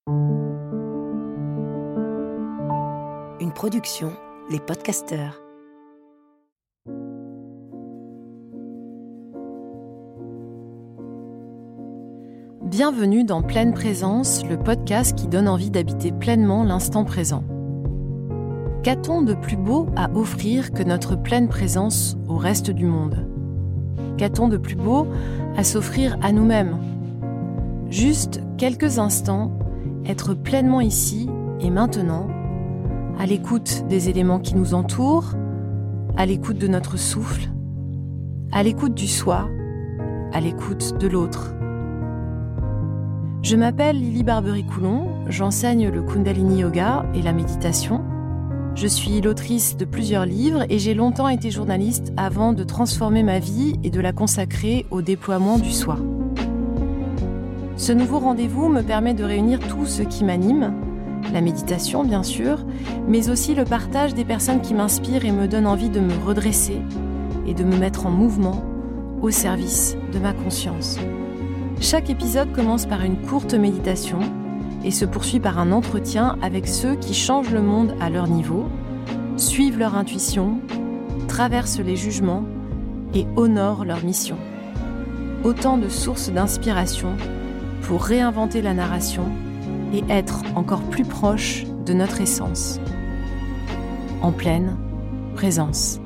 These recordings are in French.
Une production, Les Podcasteurs. Bienvenue dans Pleine Présence, le podcast qui donne envie d'habiter pleinement l'instant présent. Qu'a-t-on de plus beau à offrir que notre pleine présence au reste du monde ? Qu'a-t-on de plus beau à s'offrir à nous-mêmes ? Juste quelques instants, être pleinement ici et maintenant, à l'écoute des éléments qui nous entourent, à l'écoute de notre souffle, à l'écoute du soi, à l'écoute de l'autre. Je m'appelle Lily Barbery-Coulon, j'enseigne le Kundalini Yoga et la méditation. Je suis l'autrice de plusieurs livres et j'ai longtemps été journaliste avant de transformer ma vie et de la consacrer au déploiement du soi. Ce nouveau rendez-vous me permet de réunir tout ce qui m'anime, la méditation bien sûr, mais aussi le partage des personnes qui m'inspirent et me donnent envie de me redresser et de me mettre en mouvement au service de ma conscience. Chaque épisode commence par une courte méditation et se poursuit par un entretien avec ceux qui changent le monde à leur niveau, suivent leur intuition, traversent les jugements et honorent leur mission. Autant de sources d'inspiration pour réinventer la narration et être encore plus proche de notre essence. En pleine présence.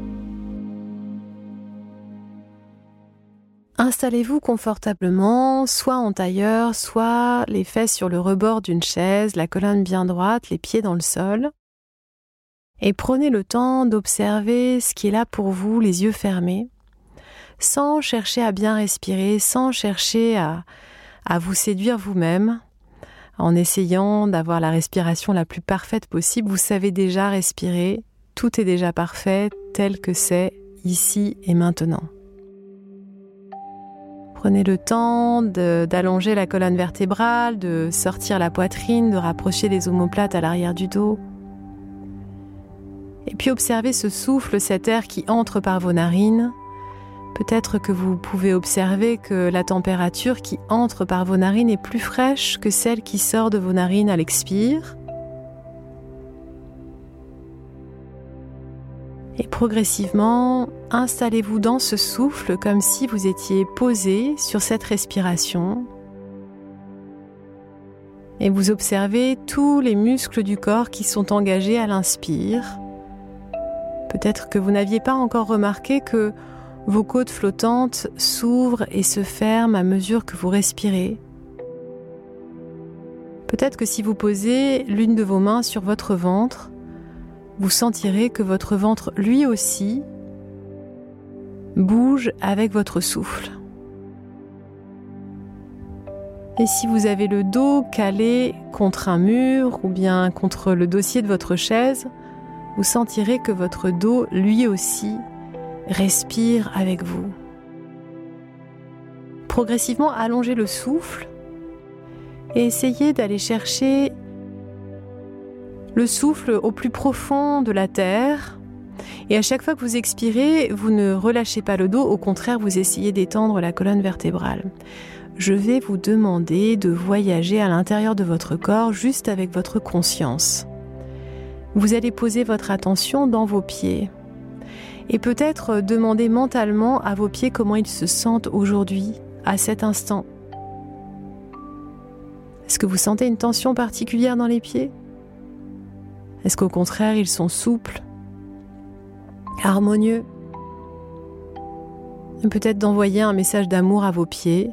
Installez-vous confortablement, soit en tailleur, soit les fesses sur le rebord d'une chaise, la colonne bien droite, les pieds dans le sol. Et prenez le temps d'observer ce qui est là pour vous, les yeux fermés, sans chercher à bien respirer, sans chercher à vous séduire vous-même, en essayant d'avoir la respiration la plus parfaite possible. Vous savez déjà respirer, tout est déjà parfait, tel que c'est, ici et maintenant. Prenez le temps d'allonger la colonne vertébrale, de sortir la poitrine, de rapprocher les omoplates à l'arrière du dos. Et puis observez ce souffle, cet air qui entre par vos narines. Peut-être que vous pouvez observer que la température qui entre par vos narines est plus fraîche que celle qui sort de vos narines à l'expire. Et progressivement, installez-vous dans ce souffle comme si vous étiez posé sur cette respiration. Et vous observez tous les muscles du corps qui sont engagés à l'inspire. Peut-être que vous n'aviez pas encore remarqué que vos côtes flottantes s'ouvrent et se ferment à mesure que vous respirez. Peut-être que si vous posez l'une de vos mains sur votre ventre, vous sentirez que votre ventre, lui aussi, bouge avec votre souffle. Et si vous avez le dos calé contre un mur ou bien contre le dossier de votre chaise, vous sentirez que votre dos, lui aussi, respire avec vous. Progressivement, allongez le souffle et essayez d'aller chercher le souffle au plus profond de la terre. Et à chaque fois que vous expirez, vous ne relâchez pas le dos, au contraire, vous essayez d'étendre la colonne vertébrale. Je vais vous demander de voyager à l'intérieur de votre corps juste avec votre conscience. Vous allez poser votre attention dans vos pieds. Et peut-être demander mentalement à vos pieds comment ils se sentent aujourd'hui, à cet instant. Est-ce que vous sentez une tension particulière dans les pieds ? Est-ce qu'au contraire, ils sont souples, harmonieux ? Et peut-être d'envoyer un message d'amour à vos pieds.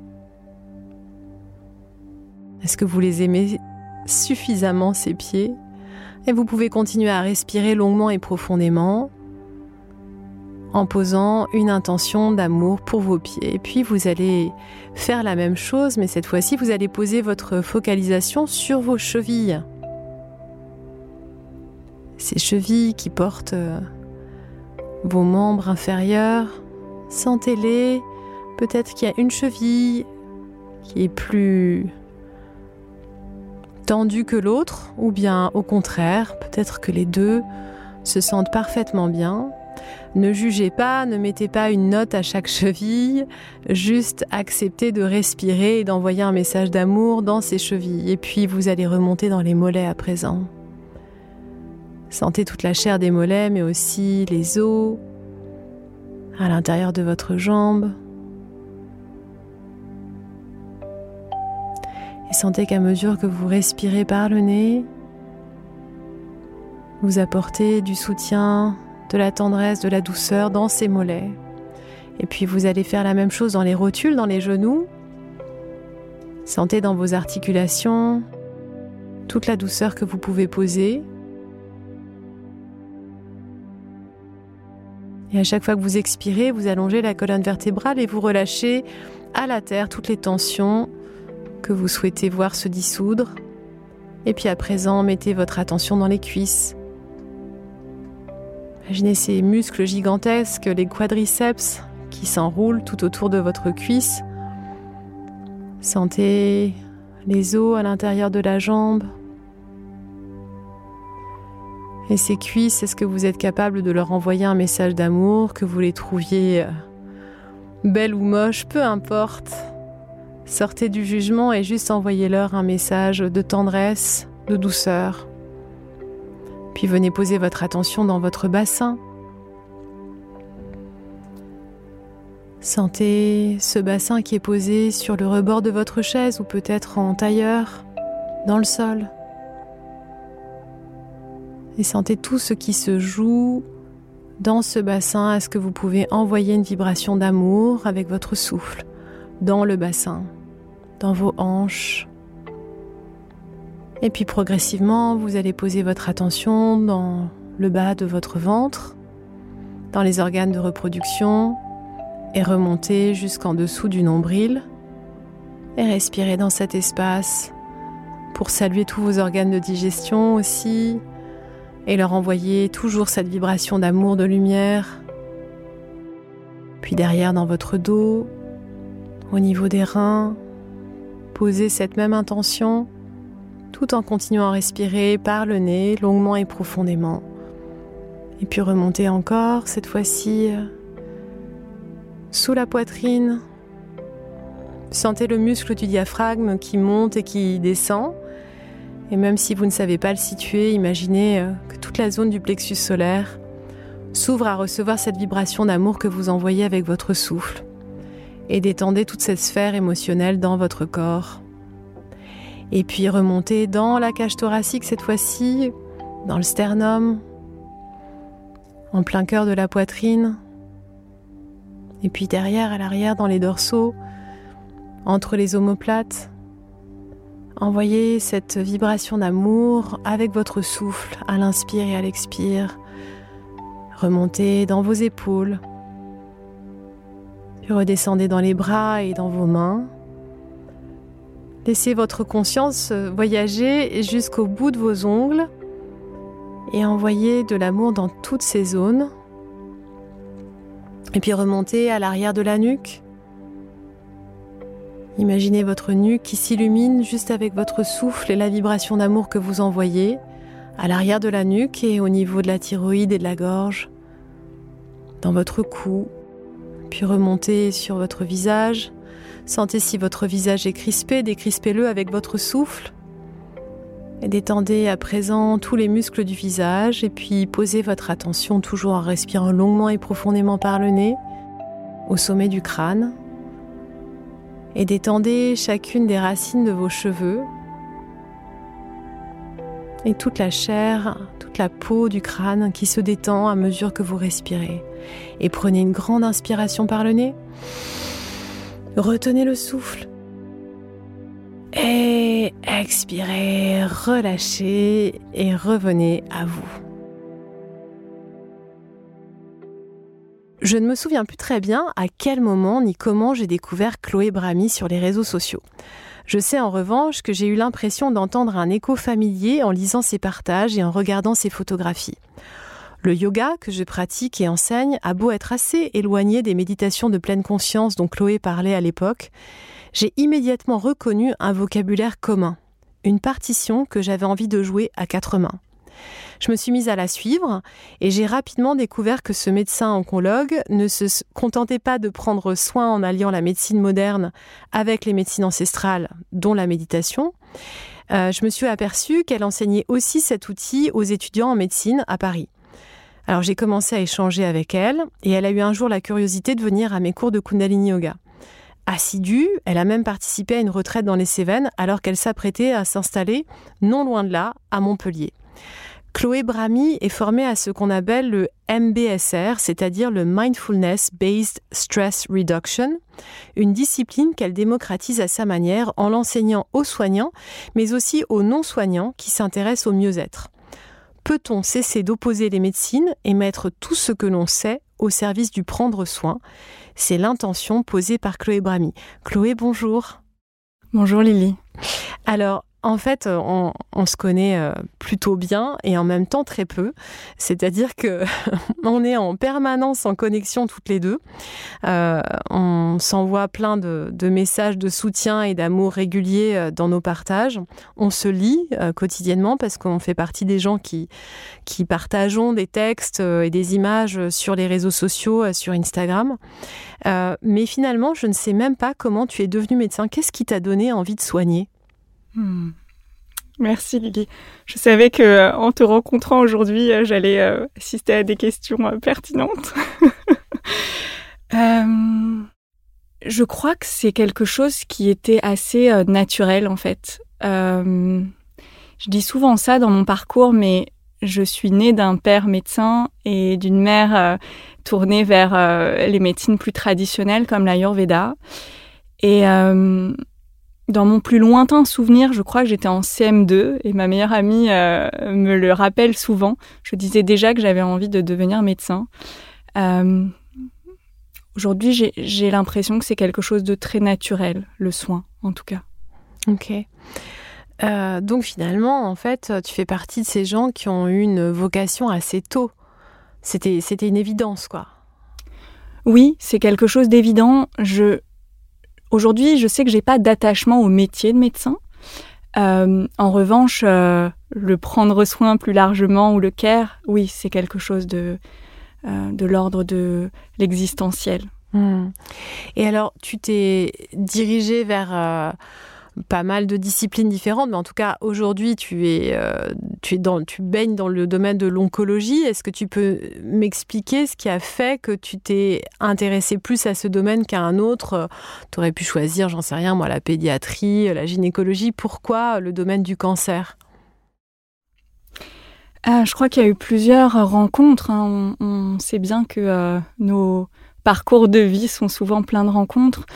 Est-ce que vous les aimez suffisamment, ces pieds ? Et vous pouvez continuer à respirer longuement et profondément en posant une intention d'amour pour vos pieds. Et puis vous allez faire la même chose, mais cette fois-ci, vous allez poser votre focalisation sur vos chevilles. Ces chevilles qui portent vos membres inférieurs, sentez-les. Peut-être qu'il y a une cheville qui est plus tendue que l'autre, ou bien au contraire, peut-être que les deux se sentent parfaitement bien. Ne jugez pas, ne mettez pas une note à chaque cheville, juste acceptez de respirer et d'envoyer un message d'amour dans ces chevilles. Et puis vous allez remonter dans les mollets à présent. Sentez toute la chair des mollets, mais aussi les os à l'intérieur de votre jambe. Et sentez qu'à mesure que vous respirez par le nez, vous apportez du soutien, de la tendresse, de la douceur dans ces mollets. Et puis vous allez faire la même chose dans les rotules, dans les genoux. Sentez dans vos articulations toute la douceur que vous pouvez poser. Et à chaque fois que vous expirez, vous allongez la colonne vertébrale et vous relâchez à la terre toutes les tensions que vous souhaitez voir se dissoudre. Et puis à présent, mettez votre attention dans les cuisses. Imaginez ces muscles gigantesques, les quadriceps qui s'enroulent tout autour de votre cuisse. Sentez les os à l'intérieur de la jambe. Et ces cuisses, est-ce que vous êtes capable de leur envoyer un message d'amour, que vous les trouviez belles ou moches, peu importe. Sortez du jugement et juste envoyez-leur un message de tendresse, de douceur. Puis venez poser votre attention dans votre bassin. Sentez ce bassin qui est posé sur le rebord de votre chaise ou peut-être en tailleur, dans le sol. Et sentez tout ce qui se joue dans ce bassin. Est-ce que vous pouvez envoyer une vibration d'amour avec votre souffle dans le bassin, dans vos hanches? Et puis progressivement, vous allez poser votre attention dans le bas de votre ventre, dans les organes de reproduction et remonter jusqu'en dessous du nombril et respirer dans cet espace pour saluer tous vos organes de digestion aussi et leur envoyer toujours cette vibration d'amour, de lumière. Puis derrière dans votre dos, au niveau des reins, posez cette même intention tout en continuant à respirer par le nez, longuement et profondément. Et puis remontez encore, cette fois-ci, sous la poitrine. Sentez le muscle du diaphragme qui monte et qui descend. Et même si vous ne savez pas le situer, imaginez que toute la zone du plexus solaire s'ouvre à recevoir cette vibration d'amour que vous envoyez avec votre souffle. Et détendez toute cette sphère émotionnelle dans votre corps. Et puis remontez dans la cage thoracique cette fois-ci, dans le sternum, en plein cœur de la poitrine. Et puis derrière, à l'arrière, dans les dorsaux, entre les omoplates. Envoyez cette vibration d'amour avec votre souffle à l'inspire et à l'expire. Remontez dans vos épaules. Puis redescendez dans les bras et dans vos mains. Laissez votre conscience voyager jusqu'au bout de vos ongles et envoyez de l'amour dans toutes ces zones. Et puis remontez à l'arrière de la nuque. Imaginez votre nuque qui s'illumine juste avec votre souffle et la vibration d'amour que vous envoyez à l'arrière de la nuque et au niveau de la thyroïde et de la gorge, dans votre cou. Puis remontez sur votre visage. Sentez si votre visage est crispé, décrispez-le avec votre souffle. Et détendez à présent tous les muscles du visage et puis posez votre attention toujours en respirant longuement et profondément par le nez au sommet du crâne. Et détendez chacune des racines de vos cheveux et toute la chair, toute la peau du crâne qui se détend à mesure que vous respirez. Et prenez une grande inspiration par le nez. Retenez le souffle. Et expirez, relâchez et revenez à vous. Je ne me souviens plus très bien à quel moment ni comment j'ai découvert Chloé Brahmy sur les réseaux sociaux. Je sais en revanche que j'ai eu l'impression d'entendre un écho familier en lisant ses partages et en regardant ses photographies. Le yoga que je pratique et enseigne a beau être assez éloigné des méditations de pleine conscience dont Chloé parlait à l'époque, j'ai immédiatement reconnu un vocabulaire commun, une partition que j'avais envie de jouer à 4 mains. Je me suis mise à la suivre et j'ai rapidement découvert que ce médecin oncologue ne se contentait pas de prendre soin en alliant la médecine moderne avec les médecines ancestrales, dont la méditation. Je me suis aperçue qu'elle enseignait aussi cet outil aux étudiants en médecine à Paris. Alors j'ai commencé à échanger avec elle et elle a eu un jour la curiosité de venir à mes cours de Kundalini Yoga. Assidue, elle a même participé à une retraite dans les Cévennes alors qu'elle s'apprêtait à s'installer, non loin de là, à Montpellier. Chloé Brahmi est formée à ce qu'on appelle le MBSR, c'est-à-dire le Mindfulness Based Stress Reduction, une discipline qu'elle démocratise à sa manière en l'enseignant aux soignants, mais aussi aux non-soignants qui s'intéressent au mieux-être. Peut-on cesser d'opposer les médecines et mettre tout ce que l'on sait au service du prendre soin ? C'est l'intention posée par Chloé Brahmi. Chloé, bonjour. Bonjour Lily. Alors, en fait, on se connaît plutôt bien et en même temps très peu. C'est-à-dire que on est en permanence en connexion toutes les deux. On s'envoie plein de messages de soutien et d'amour réguliers dans nos partages. On se lit quotidiennement parce qu'on fait partie des gens qui partageons des textes et des images sur les réseaux sociaux, sur Instagram. Mais finalement, je ne sais même pas comment tu es devenue médecin. Qu'est-ce qui t'a donné envie de soigner ? Merci Lily. Je savais que en te rencontrant aujourd'hui, j'allais assister à des questions pertinentes. Je crois que c'est quelque chose qui était assez naturel en fait. Je dis souvent ça dans mon parcours, mais je suis née d'un père médecin et d'une mère tournée vers les médecines plus traditionnelles comme l'Ayurveda. Et dans mon plus lointain souvenir, je crois que j'étais en CM2 et ma meilleure amie me le rappelle souvent. Je disais déjà que j'avais envie de devenir médecin. Aujourd'hui, j'ai l'impression que c'est quelque chose de très naturel, le soin en tout cas. Ok. Donc finalement, en fait, tu fais partie de ces gens qui ont eu une vocation assez tôt. C'était une évidence, quoi. Oui, c'est quelque chose d'évident. Aujourd'hui, je sais que j'ai pas d'attachement au métier de médecin. En revanche, le prendre soin plus largement ou le care, oui, c'est quelque chose de l'ordre de l'existentiel. Et alors, tu t'es dirigée vers pas mal de disciplines différentes, mais en tout cas, aujourd'hui, tu baignes dans le domaine de l'oncologie. Est-ce que tu peux m'expliquer ce qui a fait que tu t'es intéressée plus à ce domaine qu'à un autre ? Tu aurais pu choisir, j'en sais rien, moi, la pédiatrie, la gynécologie. Pourquoi le domaine du cancer ? Je crois qu'il y a eu plusieurs rencontres. On sait bien que nos parcours de vie sont souvent pleins de rencontres.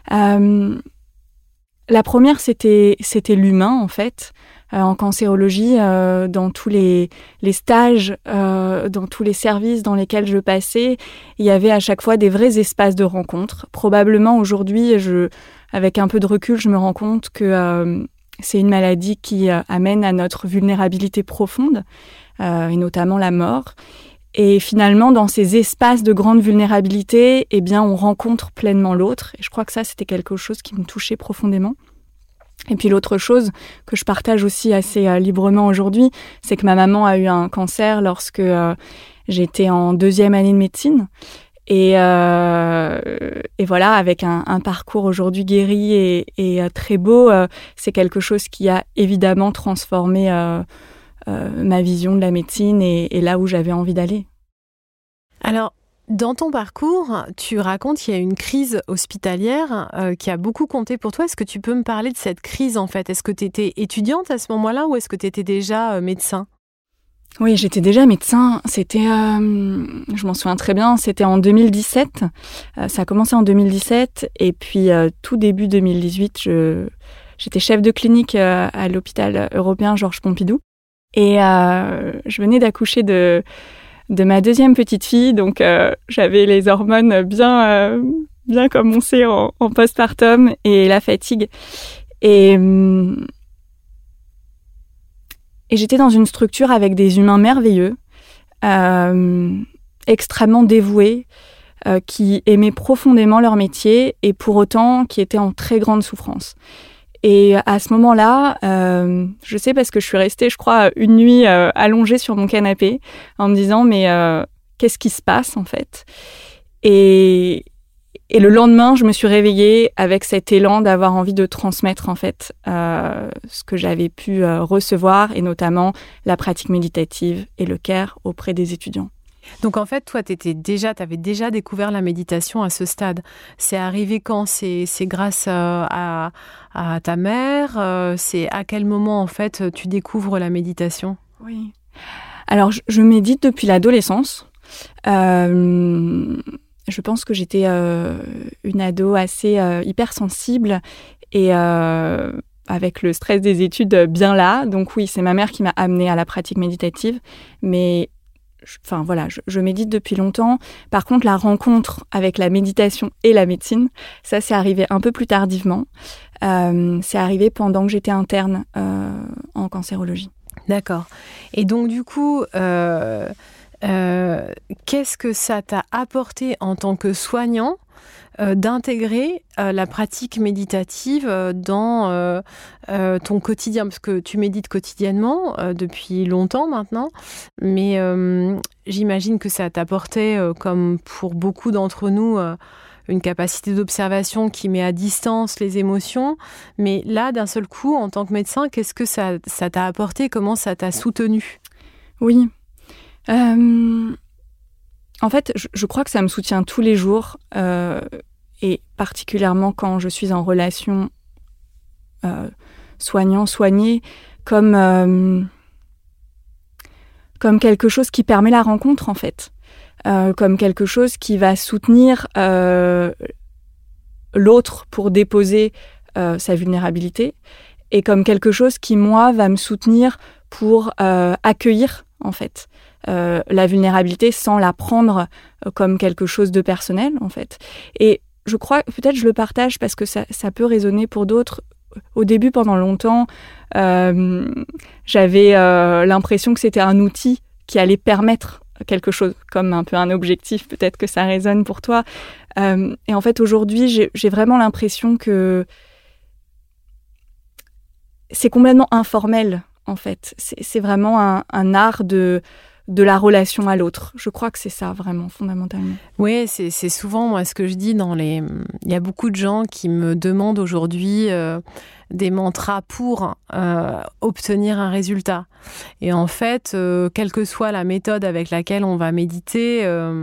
La première, c'était l'humain, en fait. En cancérologie, dans tous les stages, dans tous les services dans lesquels je passais, il y avait à chaque fois des vrais espaces de rencontre. Probablement aujourd'hui, avec un peu de recul, je me rends compte que c'est une maladie qui amène à notre vulnérabilité profonde, et notamment la mort. Et finalement, dans ces espaces de grande vulnérabilité, eh bien, on rencontre pleinement l'autre. Et je crois que ça, c'était quelque chose qui me touchait profondément. Et puis l'autre chose que je partage aussi assez librement aujourd'hui, c'est que ma maman a eu un cancer lorsque j'étais en 2e année de médecine. Et voilà, avec un parcours aujourd'hui guéri et très beau, c'est quelque chose qui a évidemment transformé ma vision de la médecine et là où j'avais envie d'aller. Alors, dans ton parcours, tu racontes qu'il y a une crise hospitalière qui a beaucoup compté pour toi. Est-ce que tu peux me parler de cette crise, en fait ? Est-ce que tu étais étudiante à ce moment-là ou est-ce que tu étais déjà médecin ? Oui, j'étais déjà médecin. C'était, je m'en souviens très bien, c'était en 2017. Ça a commencé en 2017 et puis tout début 2018, j'étais chef de clinique à l'hôpital européen Georges Pompidou. Et je venais d'accoucher de ma 2e petite fille, donc j'avais les hormones bien comme on sait en postpartum et la fatigue. Et j'étais dans une structure avec des humains merveilleux, extrêmement dévoués, qui aimaient profondément leur métier et pour autant qui étaient en très grande souffrance. Et à ce moment-là, je sais parce que je suis restée, je crois, une nuit allongée sur mon canapé en me disant mais qu'est-ce qui se passe en fait ? Et le lendemain, je me suis réveillée avec cet élan d'avoir envie de transmettre en fait ce que j'avais pu recevoir et notamment la pratique méditative et le care auprès des étudiants. Donc en fait, toi, t'avais déjà découvert la méditation à ce stade. C'est arrivé quand ? C'est grâce à ta mère ? C'est à quel moment en fait tu découvres la méditation ? Oui. Alors je médite depuis l'adolescence. Je pense que j'étais une ado assez hypersensible et avec le stress des études bien là. Donc oui, c'est ma mère qui m'a amenée à la pratique méditative. Mais je médite depuis longtemps. Par contre, la rencontre avec la méditation et la médecine, ça, c'est arrivé un peu plus tardivement. C'est arrivé pendant que j'étais interne en cancérologie. D'accord. Et donc, du coup, qu'est-ce que ça t'a apporté en tant que soignant d'intégrer la pratique méditative dans ton quotidien, parce que tu médites quotidiennement depuis longtemps maintenant, mais j'imagine que ça t'apportait, comme pour beaucoup d'entre nous, une capacité d'observation qui met à distance les émotions, mais là, d'un seul coup, en tant que médecin, qu'est-ce que ça t'a apporté ? Comment ça t'a soutenu ? Oui. En fait, je crois que ça me soutient tous les jours, et particulièrement quand je suis en relation soignant-soigné, comme quelque chose qui permet la rencontre, en fait. Comme quelque chose qui va soutenir l'autre pour déposer sa vulnérabilité, et comme quelque chose qui, moi, va me soutenir pour accueillir, en fait, la vulnérabilité sans la prendre comme quelque chose de personnel, en fait. Et je crois, peut-être je le partage parce que ça peut résonner pour d'autres. Au début, pendant longtemps, j'avais l'impression que c'était un outil qui allait permettre quelque chose, comme un peu un objectif, peut-être que ça résonne pour toi. Et en fait, aujourd'hui, j'ai vraiment l'impression que c'est complètement informel, en fait. C'est vraiment un art de la relation à l'autre. Je crois que c'est ça, vraiment, fondamentalement. Oui, c'est souvent, moi, ce que je dis il y a beaucoup de gens qui me demandent aujourd'hui des mantras pour obtenir un résultat. Et en fait, quelle que soit la méthode avec laquelle on va méditer,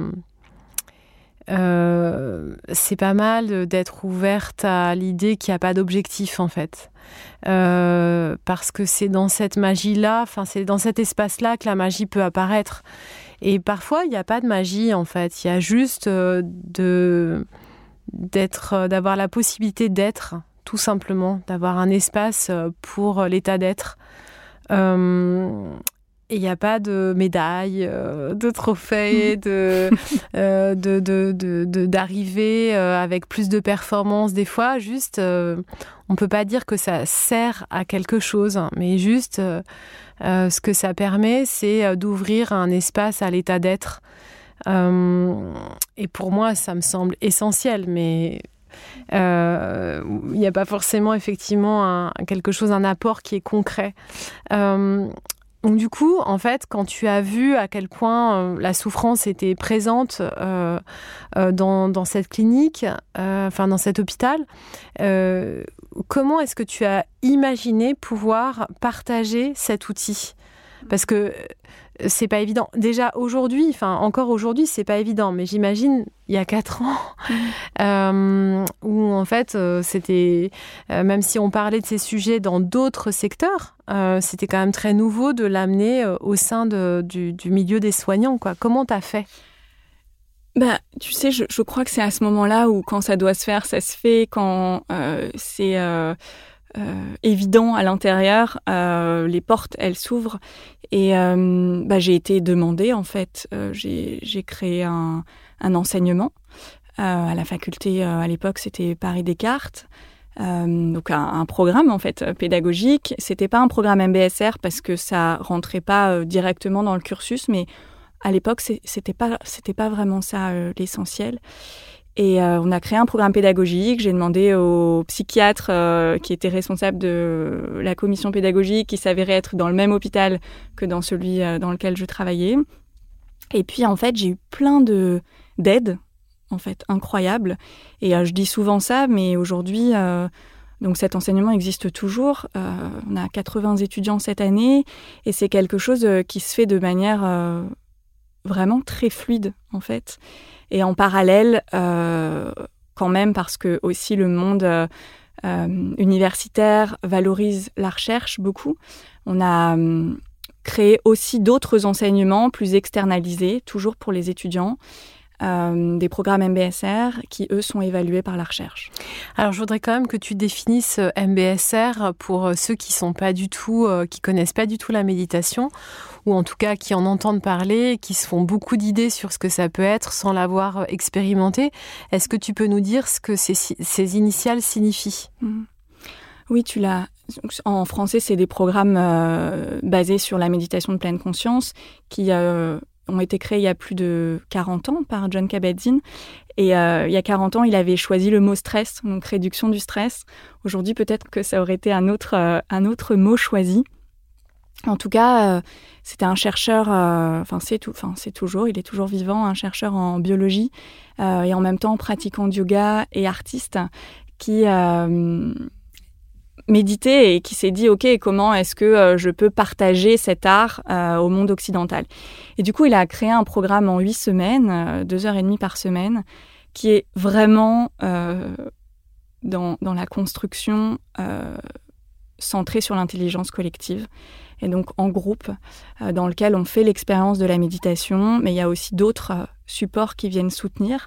c'est pas mal d'être ouverte à l'idée qu'il n'y a pas d'objectif, en fait. Parce que c'est dans cette magie-là, c'est dans cet espace-là que la magie peut apparaître. Et parfois, il n'y a pas de magie, en fait. Il y a juste d'avoir la possibilité d'être, tout simplement, d'avoir un espace pour l'état d'être. Et il n'y a pas de médaille, de trophée, d'arriver avec plus de performance. Des fois, juste, on ne peut pas dire que ça sert à quelque chose, mais juste, ce que ça permet, c'est d'ouvrir un espace à l'état d'être. Et pour moi, ça me semble essentiel, mais il n'y a pas forcément, effectivement, un apport qui est concret. Donc du coup, en fait, quand tu as vu à quel point la souffrance était présente dans cette clinique, dans cet hôpital, comment est-ce que tu as imaginé pouvoir partager cet outil ? Parce que c'est pas évident. Déjà aujourd'hui, encore aujourd'hui, c'est pas évident. Mais j'imagine, il y a 4 ans, où en fait, c'était... même si on parlait de ces sujets dans d'autres secteurs, c'était quand même très nouveau de l'amener au sein du milieu des soignants, quoi. Comment t'as fait ? Tu sais, je crois que c'est à ce moment-là où, quand ça doit se faire, ça se fait. Quand c'est... évident à l'intérieur, les portes, elles s'ouvrent. Et j'ai été demandée, en fait. J'ai créé un enseignement à la faculté. À l'époque, c'était Paris-Descartes. Donc un programme, en fait, pédagogique. C'était pas un programme MBSR parce que ça rentrait pas directement dans le cursus, mais à l'époque, c'était pas vraiment ça l'essentiel. Et on a créé un programme pédagogique. J'ai demandé au psychiatre qui était responsable de la commission pédagogique, qui s'avérait être dans le même hôpital que dans celui dans lequel je travaillais. Et puis, en fait, j'ai eu plein d'aides, en fait, incroyables. Et je dis souvent ça, mais aujourd'hui... Donc cet enseignement existe toujours. On a 80 étudiants cette année et c'est quelque chose qui se fait de manière vraiment très fluide en fait. Et en parallèle, quand même, parce que aussi le monde universitaire valorise la recherche beaucoup, on a créé aussi d'autres enseignements plus externalisés, toujours pour les étudiants. Des programmes MBSR qui, eux, sont évalués par la recherche. Alors, je voudrais quand même que tu définisses MBSR pour ceux qui sont pas du tout, qui connaissent pas du tout la méditation, ou en tout cas qui en entendent parler, qui se font beaucoup d'idées sur ce que ça peut être sans l'avoir expérimenté. Est-ce que tu peux nous dire ce que ces initiales signifient ? Oui, tu l'as. En français, c'est des programmes basés sur la méditation de pleine conscience qui ont été créés il y a plus de 40 ans par Jon Kabat-Zinn. Et il y a 40 ans, il avait choisi le mot stress, donc réduction du stress. Aujourd'hui, peut-être que ça aurait été un autre mot choisi. En tout cas, c'était un chercheur, il est toujours vivant, un chercheur en biologie et en même temps pratiquant de yoga et artiste qui médité et qui s'est dit « Ok, comment est-ce que je peux partager cet art au monde occidental ?» Et du coup, il a créé un programme en 8 semaines, 2h30 par semaine, qui est vraiment dans la construction centrée sur l'intelligence collective. Et donc en groupe, dans lequel on fait l'expérience de la méditation, mais il y a aussi d'autres supports qui viennent soutenir.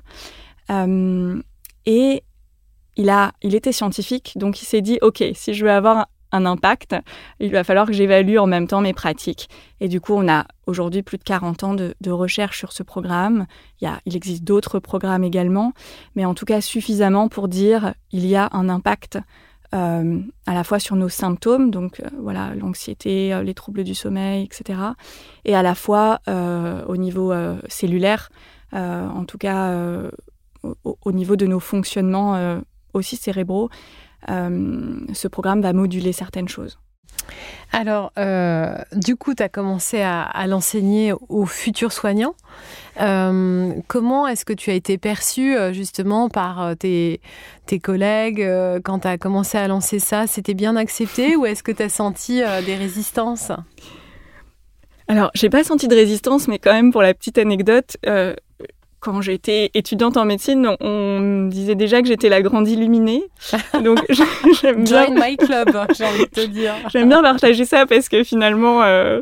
Et il était scientifique, donc il s'est dit « Ok, si je veux avoir un impact, il va falloir que j'évalue en même temps mes pratiques. » Et du coup, on a aujourd'hui plus de 40 ans de recherche sur ce programme. Il existe d'autres programmes également, mais en tout cas suffisamment pour dire il y a un impact à la fois sur nos symptômes, donc l'anxiété, les troubles du sommeil, etc. Et à la fois au niveau cellulaire, en tout cas au niveau de nos fonctionnements aussi cérébraux, ce programme va moduler certaines choses. Alors, du coup, tu as commencé à l'enseigner aux futurs soignants. Comment est-ce que tu as été perçue justement par tes collègues quand tu as commencé à lancer ça? C'était bien accepté ou est-ce que tu as senti des résistances? Alors, j'ai pas senti de résistance, mais quand même, pour la petite anecdote, quand j'étais étudiante en médecine, on me disait déjà que j'étais la grande illuminée. Donc, j'aime bien... Join my club, j'ai envie de te dire. J'aime bien partager ça parce que finalement,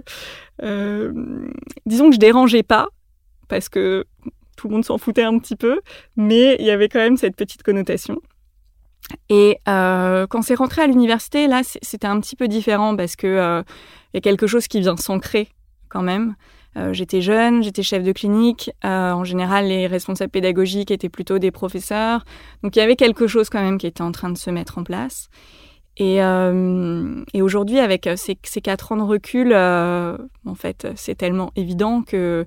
disons que je dérangeais pas, parce que tout le monde s'en foutait un petit peu, mais il y avait quand même cette petite connotation. Et quand c'est rentré à l'université, là, c'était un petit peu différent parce que y a quelque chose qui vient s'ancrer quand même. J'étais jeune, j'étais chef de clinique. En général, les responsables pédagogiques étaient plutôt des professeurs. Donc, il y avait quelque chose quand même qui était en train de se mettre en place. Et aujourd'hui, avec ces 4 ans de recul, en fait, c'est tellement évident que...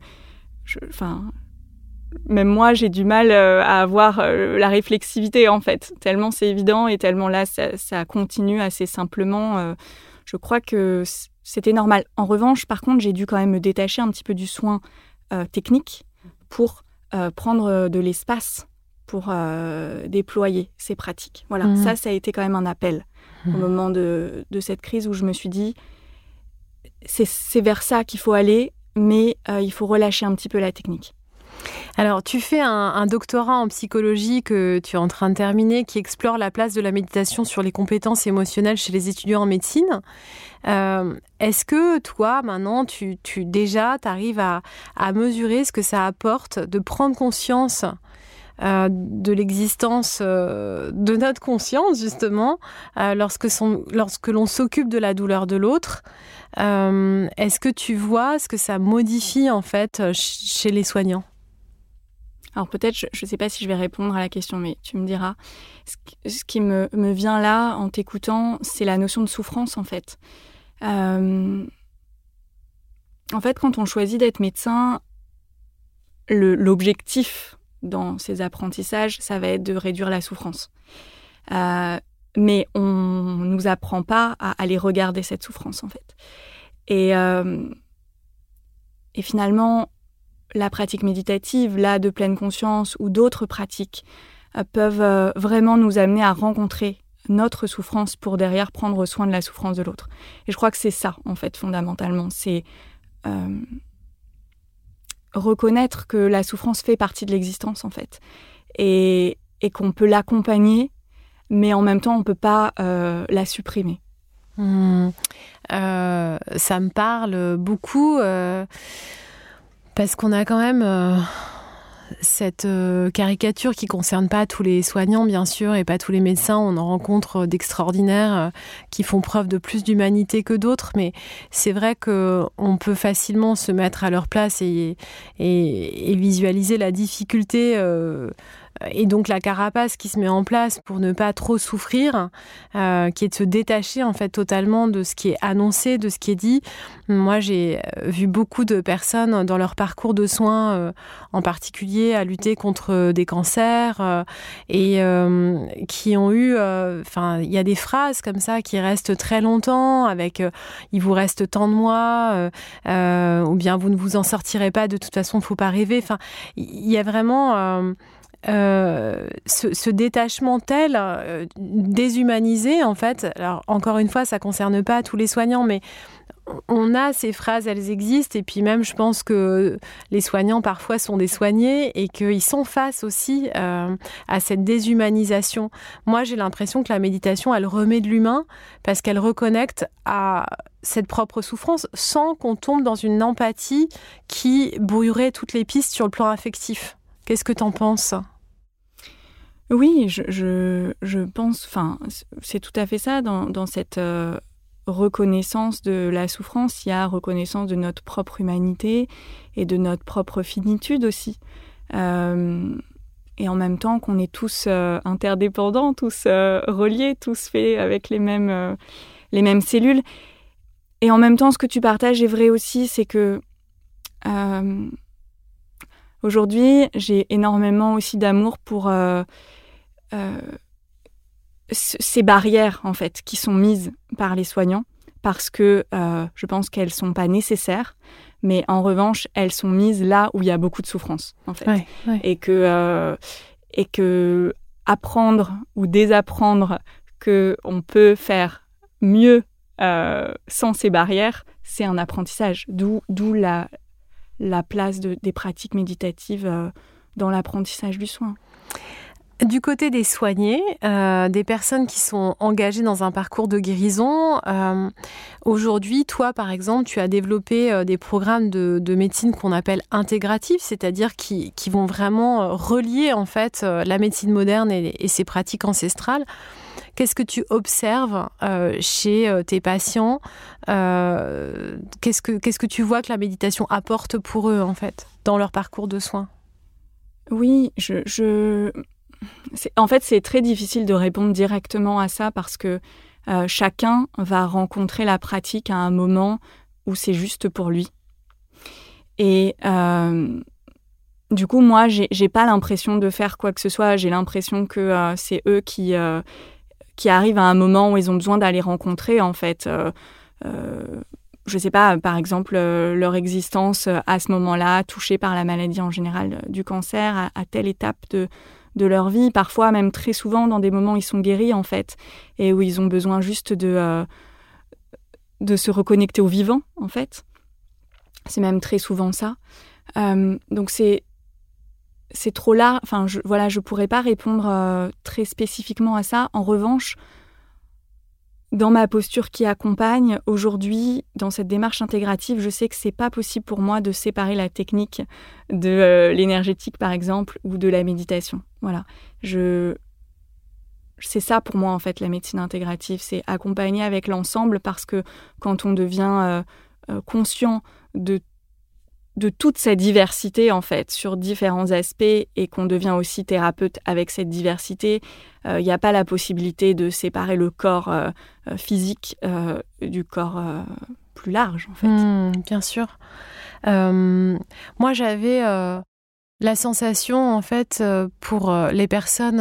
même moi, j'ai du mal à avoir la réflexivité, en fait. Tellement c'est évident et tellement là, ça continue assez simplement. Je crois que c'était normal. En revanche, par contre, j'ai dû quand même me détacher un petit peu du soin technique pour prendre de l'espace pour déployer ces pratiques. Voilà, ça a été quand même un appel au moment de cette crise où je me suis dit c'est vers ça qu'il faut aller, mais il faut relâcher un petit peu la technique. Alors, tu fais un doctorat en psychologie que tu es en train de terminer, qui explore la place de la méditation sur les compétences émotionnelles chez les étudiants en médecine. Est-ce que toi, maintenant, tu arrives à mesurer ce que ça apporte de prendre conscience de l'existence de notre conscience, justement, lorsque l'on s'occupe de la douleur de l'autre? Est-ce que tu vois ce que ça modifie, en fait, chez les soignants? Alors peut-être, je ne sais pas si je vais répondre à la question, mais tu me diras. Ce qui me vient là, en t'écoutant, c'est la notion de souffrance, en fait. En fait, quand on choisit d'être médecin, l'objectif dans ces apprentissages, ça va être de réduire la souffrance. Mais on nous apprend pas à aller regarder cette souffrance, en fait. Et finalement, la pratique méditative, là, de pleine conscience ou d'autres pratiques peuvent vraiment nous amener à rencontrer notre souffrance pour derrière prendre soin de la souffrance de l'autre. Et je crois que c'est ça, en fait, fondamentalement. C'est reconnaître que la souffrance fait partie de l'existence, en fait. Et qu'on peut l'accompagner, mais en même temps, on ne peut pas la supprimer. Ça me parle beaucoup parce qu'on a quand même cette caricature qui ne concerne pas tous les soignants, bien sûr, et pas tous les médecins. On en rencontre d'extraordinaires qui font preuve de plus d'humanité que d'autres, mais c'est vrai qu'on peut facilement se mettre à leur place et visualiser la difficulté et donc la carapace qui se met en place pour ne pas trop souffrir, qui est de se détacher en fait totalement de ce qui est annoncé, de ce qui est dit. Moi, j'ai vu beaucoup de personnes dans leur parcours de soins, en particulier à lutter contre des cancers, et qui ont eu... il y a des phrases comme ça qui restent très longtemps, avec « il vous reste tant de mois », ou bien « vous ne vous en sortirez pas, de toute façon, il ne faut pas rêver ». Enfin, il y a vraiment... ce détachement tel, déshumanisé en fait. Alors encore une fois, ça concerne pas tous les soignants, mais on a ces phrases, elles existent, et puis même je pense que les soignants parfois sont des soignés et qu'ils sont face aussi à cette déshumanisation. Moi, j'ai l'impression que la méditation, elle remet de l'humain parce qu'elle reconnecte à cette propre souffrance sans qu'on tombe dans une empathie qui brouillerait toutes les pistes sur le plan affectif. Qu'est-ce que t'en penses ? Oui, je pense, c'est tout à fait ça, dans cette reconnaissance de la souffrance, il y a reconnaissance de notre propre humanité et de notre propre finitude aussi. Et en même temps qu'on est tous interdépendants, tous reliés, tous faits avec les mêmes cellules. Et en même temps, ce que tu partages est vrai aussi, c'est que aujourd'hui, j'ai énormément aussi d'amour pour ces barrières, en fait, qui sont mises par les soignants, parce que je pense qu'elles ne sont pas nécessaires, mais en revanche, elles sont mises là où il y a beaucoup de souffrance, en fait. Ouais. Et que apprendre ou désapprendre qu'on peut faire mieux sans ces barrières, c'est un apprentissage, d'où la place des pratiques méditatives dans l'apprentissage du soin. Du côté des soignés, des personnes qui sont engagées dans un parcours de guérison, aujourd'hui, toi, par exemple, tu as développé des programmes de médecine qu'on appelle intégratifs, c'est-à-dire qui vont vraiment relier, en fait, la médecine moderne et ses pratiques ancestrales. Qu'est-ce que tu observes chez tes patients ? Qu'est-ce que tu vois que la méditation apporte pour eux, en fait, dans leur parcours de soins ? Oui, en fait, c'est très difficile de répondre directement à ça parce que chacun va rencontrer la pratique à un moment où c'est juste pour lui. Et du coup, moi, j'ai pas l'impression de faire quoi que ce soit. J'ai l'impression que c'est eux qui arrivent à un moment où ils ont besoin d'aller rencontrer, en fait, je sais pas, par exemple, leur existence à ce moment-là, touchée par la maladie en général du cancer, à telle étape de leur vie, parfois même très souvent dans des moments où ils sont guéris, en fait, et où ils ont besoin juste de se reconnecter au vivant, en fait. C'est même très souvent ça. Donc c'est trop large. Enfin, je pourrais pas répondre très spécifiquement à ça. En revanche, dans ma posture qui accompagne, aujourd'hui, dans cette démarche intégrative, je sais que c'est pas possible pour moi de séparer la technique de l'énergétique, par exemple, ou de la méditation. Voilà. C'est ça pour moi, en fait, la médecine intégrative. C'est accompagner avec l'ensemble parce que quand on devient conscient de toute cette diversité, en fait, sur différents aspects et qu'on devient aussi thérapeute avec cette diversité, il n'y a pas la possibilité de séparer le corps physique du corps plus large, en fait. Bien sûr. Moi, j'avais La sensation, en fait, pour les personnes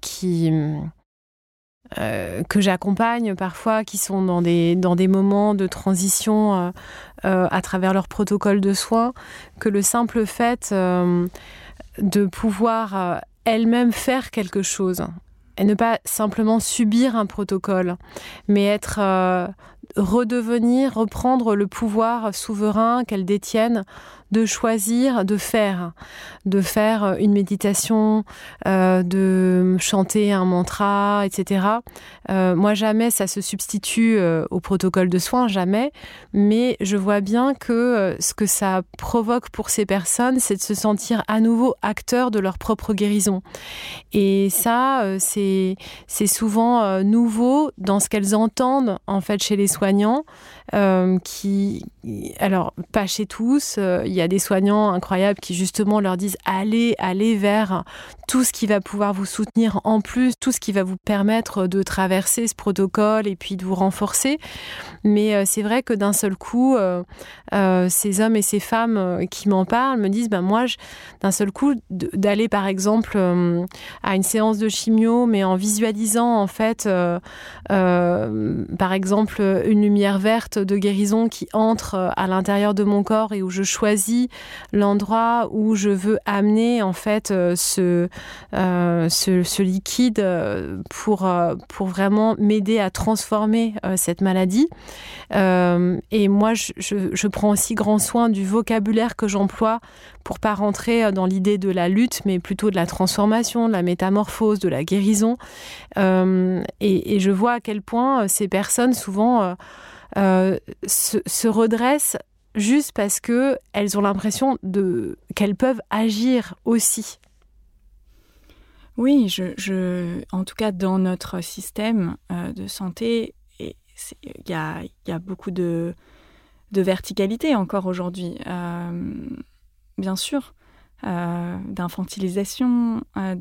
que j'accompagne parfois, qui sont dans des moments de transition à travers leur protocole de soins, que le simple fait de pouvoir elle-même faire quelque chose et ne pas simplement subir un protocole, mais reprendre le pouvoir souverain qu'elles détiennent de choisir de faire une méditation, de chanter un mantra, etc. Moi, jamais ça se substitue au protocole de soins, jamais. Mais je vois bien que ce que ça provoque pour ces personnes, c'est de se sentir à nouveau acteurs de leur propre guérison. Et ça, c'est souvent nouveau dans ce qu'elles entendent en fait chez les soignants, alors pas chez tous, il y a des soignants incroyables qui justement leur disent allez vers tout ce qui va pouvoir vous soutenir en plus, tout ce qui va vous permettre de traverser ce protocole et puis de vous renforcer. Mais c'est vrai que d'un seul coup, ces hommes et ces femmes qui m'en parlent me disent moi, d'un seul coup, d'aller par exemple à une séance de chimio, mais en visualisant en fait, par exemple, une lumière verte de guérison qui entre à l'intérieur de mon corps et où je choisis l'endroit où je veux amener en fait ce liquide pour vraiment m'aider à transformer cette maladie. Et moi, je prends aussi grand soin du vocabulaire que j'emploie pour pas rentrer dans l'idée de la lutte, mais plutôt de la transformation, de la métamorphose, de la guérison. Et je vois à quel point ces personnes souvent se redressent juste parce qu'elles ont l'impression qu'elles peuvent agir aussi. Oui, en tout cas, dans notre système de santé, il y a beaucoup de verticalité encore aujourd'hui. Bien sûr, d'infantilisation,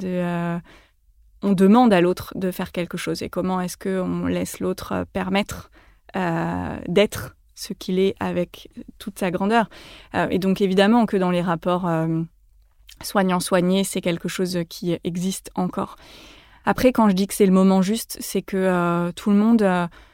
on demande à l'autre de faire quelque chose. Et comment est-ce qu'on laisse l'autre permettre d'être ce qu'il est avec toute sa grandeur. Et donc évidemment que dans les rapports soignant-soigné, c'est quelque chose qui existe encore. Après, quand je dis que c'est le moment juste, c'est que tout le monde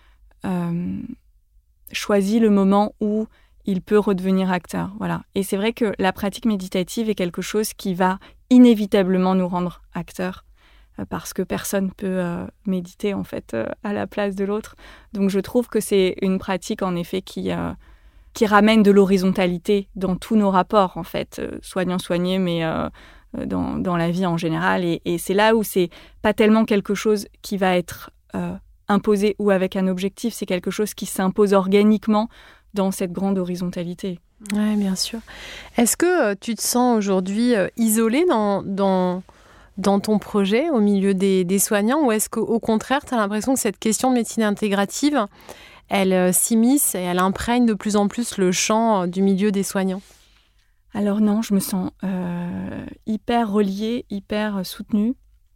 choisit le moment où il peut redevenir acteur. Voilà. Et c'est vrai que la pratique méditative est quelque chose qui va inévitablement nous rendre acteurs, parce que personne ne peut méditer en fait à la place de l'autre. Donc je trouve que c'est une pratique en effet qui ramène de l'horizontalité dans tous nos rapports en fait, soignant-soigné, mais dans la vie en général. Et c'est là où c'est pas tellement quelque chose qui va être imposé ou avec un objectif, c'est quelque chose qui s'impose organiquement dans cette grande horizontalité. Oui, bien sûr. Est-ce que tu te sens aujourd'hui isolée dans ton projet, au milieu des soignants, ou est-ce qu'au contraire, tu as l'impression que cette question de médecine intégrative, elle s'immisce et elle imprègne de plus en plus le champ du milieu des soignants? Alors non, je me sens hyper reliée, hyper soutenue.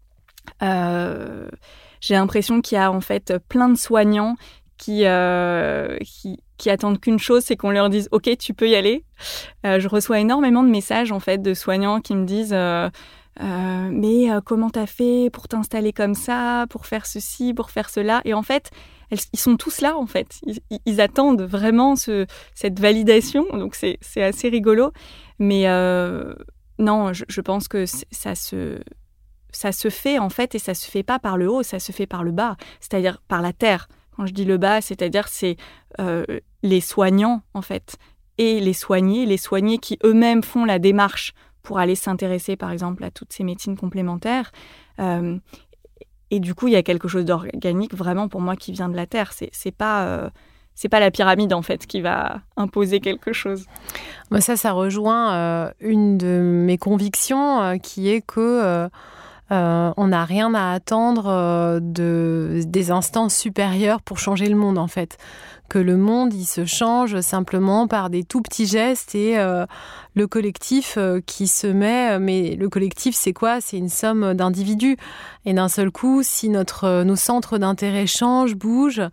J'ai l'impression qu'il y a en fait plein de soignants qui attendent qu'une chose, c'est qu'on leur dise « Ok, tu peux y aller ». Je reçois énormément de messages en fait de soignants qui me disent mais comment t'as fait pour t'installer comme ça, pour faire ceci, pour faire cela. Et en fait, ils sont tous là en fait. Ils attendent vraiment cette validation. Donc c'est assez rigolo. Mais non, je pense que ça se fait en fait, et ça se fait pas par le haut, ça se fait par le bas, c'est-à-dire par la terre. Quand je dis le bas, c'est-à-dire c'est les soignants en fait, et les soignés qui eux-mêmes font la démarche pour aller s'intéresser, par exemple, à toutes ces médecines complémentaires. Et du coup, il y a quelque chose d'organique, vraiment, pour moi, qui vient de la terre. C'est pas la pyramide, en fait, qui va imposer quelque chose. Ça rejoint une de mes convictions, qui est que on n'a rien à attendre des instances supérieures pour changer le monde, en fait. Que le monde, il se change simplement par des tout petits gestes et le collectif qui se met. Mais le collectif, c'est quoi ? C'est une somme d'individus. Et d'un seul coup, si nos centres d'intérêt changent, bougent,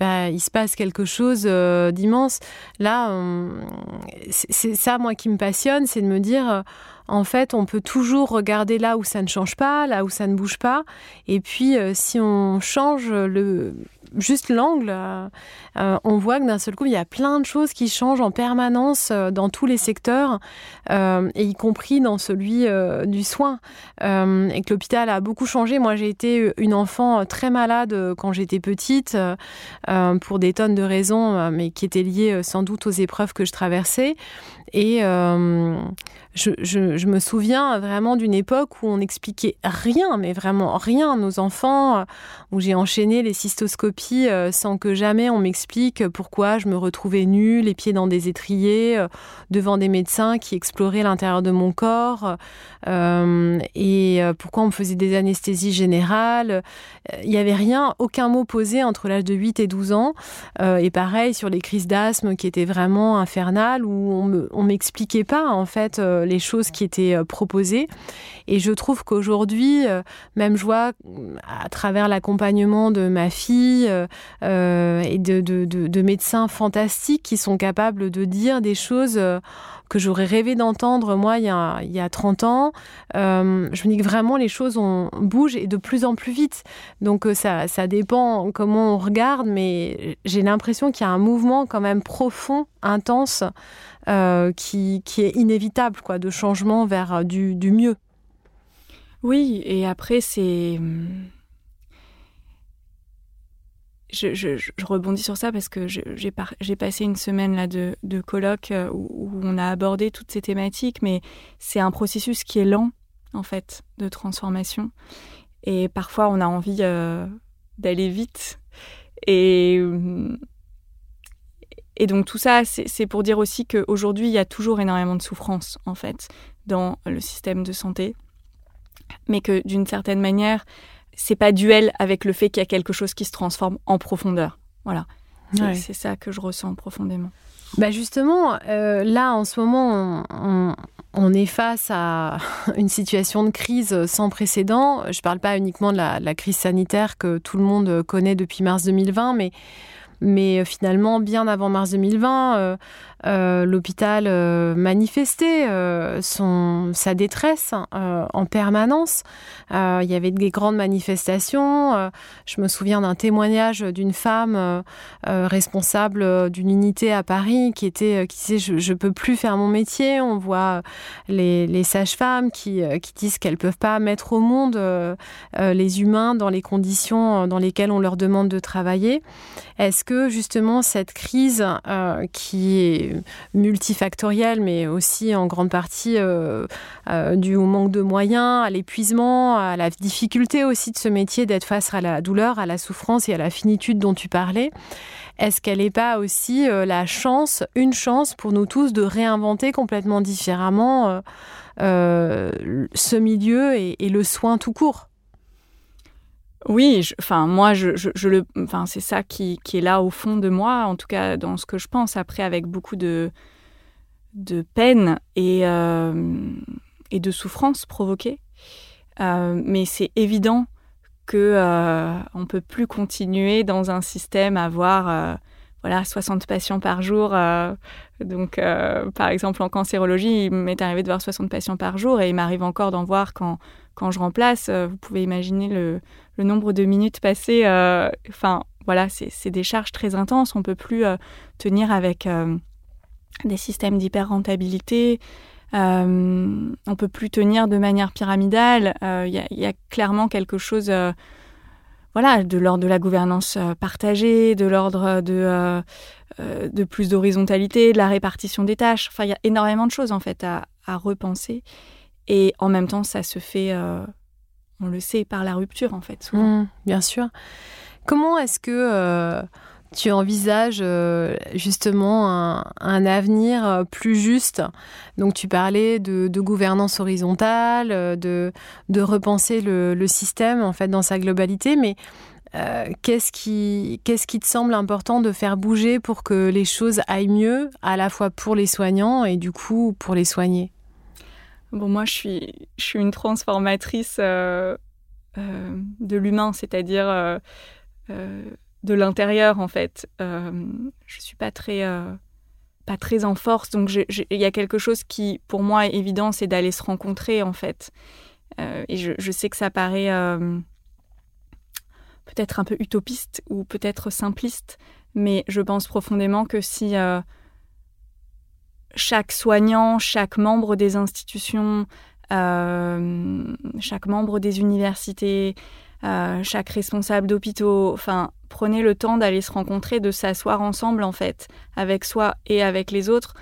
il se passe quelque chose d'immense. Là, c'est ça, moi, qui me passionne, c'est de me dire, en fait, on peut toujours regarder là où ça ne change pas, là où ça ne bouge pas. Et puis, si on change juste l'angle, on voit que d'un seul coup, il y a plein de choses qui changent en permanence dans tous les secteurs, et y compris dans celui du soin. Et que l'hôpital a beaucoup changé. Moi, j'ai été une enfant très malade quand j'étais petite, pour des tonnes de raisons, mais qui étaient liées sans doute aux épreuves que je traversais. Et je me souviens vraiment d'une époque où on n'expliquait rien, mais vraiment rien à nos enfants, où j'ai enchaîné les cystoscopies sans que jamais on m'explique pourquoi je me retrouvais nue, les pieds dans des étriers, devant des médecins qui exploraient l'intérieur de mon corps, et pourquoi on me faisait des anesthésies générales. Il n'y avait rien, aucun mot posé entre l'âge de 8 et 12 ans. Et pareil sur les crises d'asthme qui étaient vraiment infernales, où on m'expliquait pas en fait les choses qui étaient proposées. Et je trouve qu'aujourd'hui, même je vois à travers l'accompagnement de ma fille et de médecins fantastiques qui sont capables de dire des choses que j'aurais rêvé d'entendre moi il y a 30 ans. Je me dis que vraiment les choses bougent et de plus en plus vite. Donc ça dépend comment on regarde, mais j'ai l'impression qu'il y a un mouvement quand même profond, intense, qui est inévitable, quoi, de changement vers du mieux. Oui, et après, c'est... Je rebondis sur ça parce que j'ai passé une semaine là de colloque où on a abordé toutes ces thématiques, mais c'est un processus qui est lent, en fait, de transformation. Et parfois, on a envie d'aller vite. Et donc, tout ça, c'est pour dire aussi qu'aujourd'hui, il y a toujours énormément de souffrance, en fait, dans le système de santé. Mais que, d'une certaine manière, c'est pas duel avec le fait qu'il y a quelque chose qui se transforme en profondeur. Voilà. Ouais. C'est ça que je ressens profondément. Bah justement, là, en ce moment, on est face à une situation de crise sans précédent. Je parle pas uniquement de la crise sanitaire que tout le monde connaît depuis mars 2020, mais finalement, bien avant mars 2020, l'hôpital manifestait sa détresse en permanence. Il y avait des grandes manifestations. Je me souviens d'un témoignage d'une femme responsable d'une unité à Paris qui disait je peux plus faire mon métier. On voit les sages-femmes qui disent qu'elles peuvent pas mettre au monde les humains dans les conditions dans lesquelles on leur demande de travailler. Est-ce que justement cette crise qui est multifactorielle, mais aussi en grande partie due au manque de moyens, à l'épuisement, à la difficulté aussi de ce métier d'être face à la douleur, à la souffrance et à la finitude dont tu parlais, est-ce qu'elle n'est pas aussi une chance pour nous tous de réinventer complètement différemment ce milieu et le soin tout court ? Oui, c'est ça qui est là au fond de moi, en tout cas dans ce que je pense. Après, avec beaucoup de peine et de souffrance provoquée, mais c'est évident que on peut plus continuer dans un système à avoir 60 patients par jour. Par exemple, en cancérologie, il m'est arrivé de voir 60 patients par jour et il m'arrive encore d'en voir quand je remplace. Vous pouvez imaginer le nombre de minutes passées. C'est des charges très intenses. On ne peut plus tenir avec des systèmes d'hyper-rentabilité. On ne peut plus tenir de manière pyramidale. Il y a clairement quelque chose... de l'ordre de la gouvernance partagée, de l'ordre de plus d'horizontalité, de la répartition des tâches. Enfin, il y a énormément de choses, en fait, à repenser. Et en même temps, ça se fait, on le sait, par la rupture, en fait, souvent. Bien sûr. Comment est-ce que tu envisages justement un avenir plus juste ? Donc, tu parlais de gouvernance horizontale, de repenser le système, en fait, dans sa globalité, mais qu'est-ce qui te semble important de faire bouger pour que les choses aillent mieux, à la fois pour les soignants et du coup pour les soignés ? Bon, moi, je suis une transformatrice de l'humain, c'est-à-dire de l'intérieur, en fait. Je suis pas très en force, donc il y a quelque chose qui, pour moi, est évident, c'est d'aller se rencontrer, en fait. Et je sais que ça paraît peut-être un peu utopiste ou peut-être simpliste, mais je pense profondément que si chaque soignant, chaque membre des institutions, chaque membre des universités, chaque responsable d'hôpitaux, prenez le temps d'aller se rencontrer, de s'asseoir ensemble, en fait, avec soi et avec les autres,